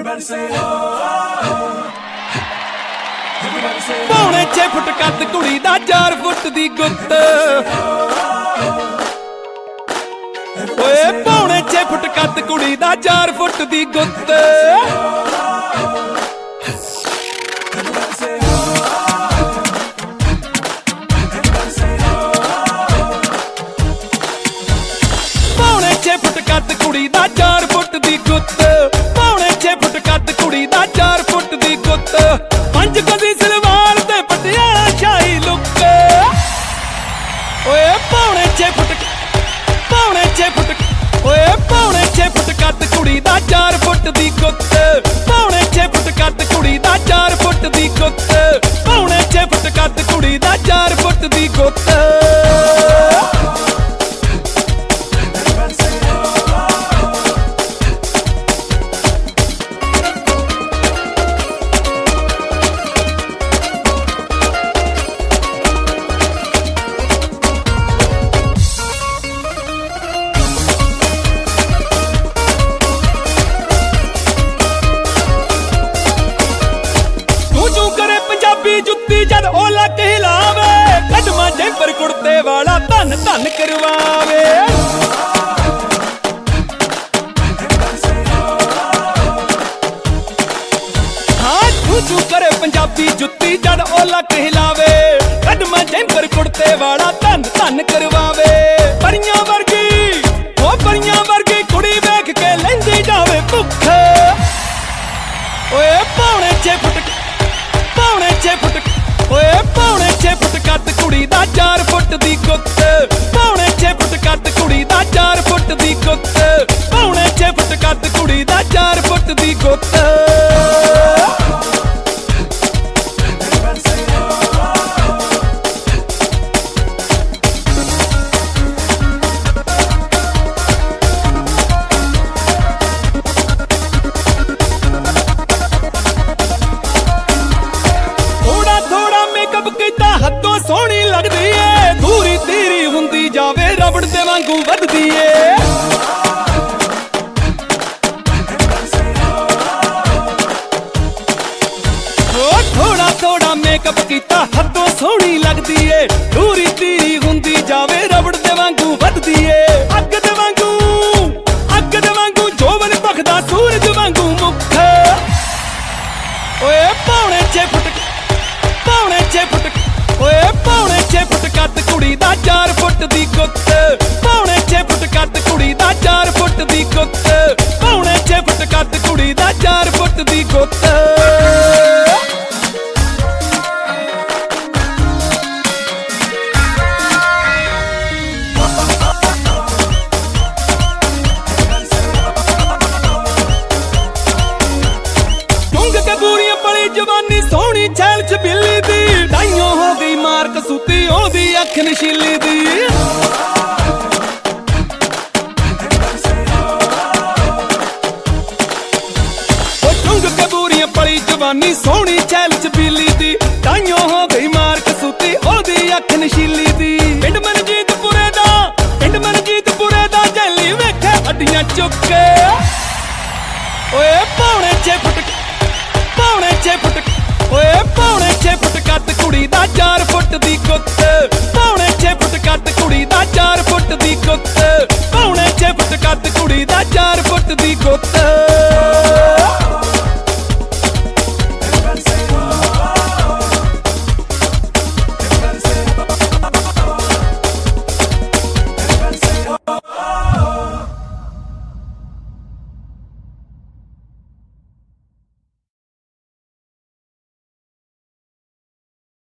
पौने 6 फुट कद कुड़ी दा 4 फुट दी गुत्त ओए पौने 6 फुट कद कुड़ी दा 4 फुट दी गुत्त पौने 6 फुट कद कुड़ी दा 4 फुट दी गुत्त पौने 6 फुट कद कुड़ी दा 4 फुट दी गुत्त 5 गज सलवार ते पटियाला शाही लुक ओए पौने 6 फुट ओए पौने 6 फुट कद कुड़ी दा 4 फुट दी गुत्त पौने 6 फुट कद कुड़ी दा 4 फुट दी गुत्त पौने 6 फुट कद कुड़ी दा 4 फुट दी गुत्त जुत्ती जद ओला कहलावे कदमा जैपर कुर्ते वाला धन धन करवावे हाँ तू करे पंजाबी जुत्ती जद ओला कहलावे कदमा जैपर कुर्ते वाला धन धन करवावे परियां वर्गी कुड़ी वेख के लैंदी जावे भुख ओए पौने 6 फुट ओए पौने 6 फुट कद कुड़ी दा 4 फुट दी गुत्त पौने 6 फुट कद कुड़ी दा 4 फुट दी गुत्त पौने 6 फुट कद कुड़ी दा 4 फुट दी गुत्त हदों सोहनी लगदी है दूरी तीरी हुंदी जावे रबड़ दे वांगू वधदी है थोड़ा थोड़ा मेकअप कीता हदों सोहनी लगदी है दूरी तीरी हुंदी जावे रबड़ दे वांगू वधदी है अग दे वांगू जोवन भखदा सूरज वांगू मुख ओए पौने 6 फुट ओए पौने 6 फुट कद कुड़ी दा 4 फुट दी गुत्त पौने 6 फुट कद कुड़ी दा 4 फुट दी गुत्त पौने 6 फुट कद कुड़ी दा 4 फुट दी गुत्त जवानी सोहनी छैल च बिल्ली दी दाइयों हो गई मार कसूती ओदी अख नशीली दी चुंग कबूरियां पली जवानी सोहनी छैल च बिल्ली दी दाइयों हो गई मार कसूती ओदी अख नशीली दी पिंड मनजीतपुरे दा जैली वेखे हड्डियां चुके ओए पौने 6 फुट ओए पौने 6 फुट कद कुड़ी दा 4 फुट दी गुत्त पौने 6 फुट कद कुड़ी दा 4 फुट दी गुत्त पौने 6 फुट कद